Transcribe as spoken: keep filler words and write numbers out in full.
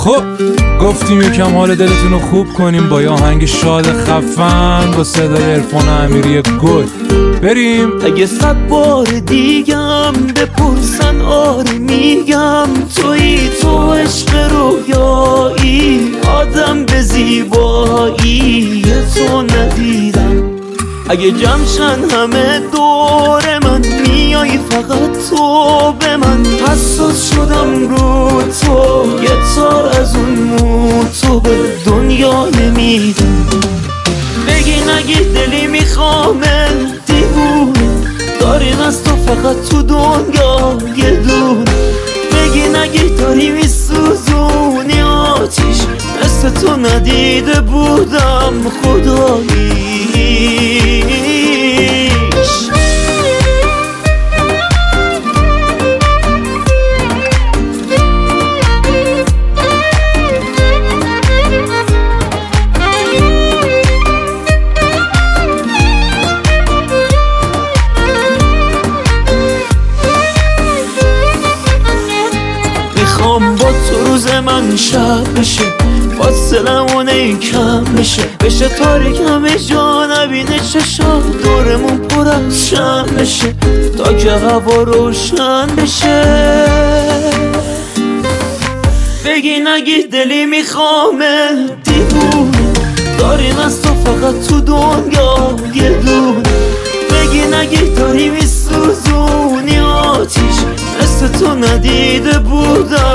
خب گفتیم یکم حال دلتون رو خوب کنیم با یه آهنگ شاد خفن با صدای عرفان امیری گل. بریم. اگه صد بار دیگم بپرسن آره میگم تویی، تو عشق رویایی، آدم به زیبایی تو ندیدم. اگه جمشن همه دور من میای فقط تو به من، حساس شدم رو تو، یه تار از اون مو تو به دنیا نمیدم. بگی نگی دلی میخوامه دیوونه، داریم از تو فقط تو دنیا یه دونه. بگی نگی داری میسوزونی آتیش، مثل تو ندیده بودم خداییش. میخوام با تو روز من شب بشه، فاصلمونه کم بشه، بشه تاریک همه جا نبینه چشا، دورمون پر از شم بشه تا که هوا روشن بشه. بگی نگی دلی میخوامه دیوونه، داریم از تو فقط تو دنیا یه دونه. بگی نگی داری میسوزونی آتیش، مثل تو ندیده بودم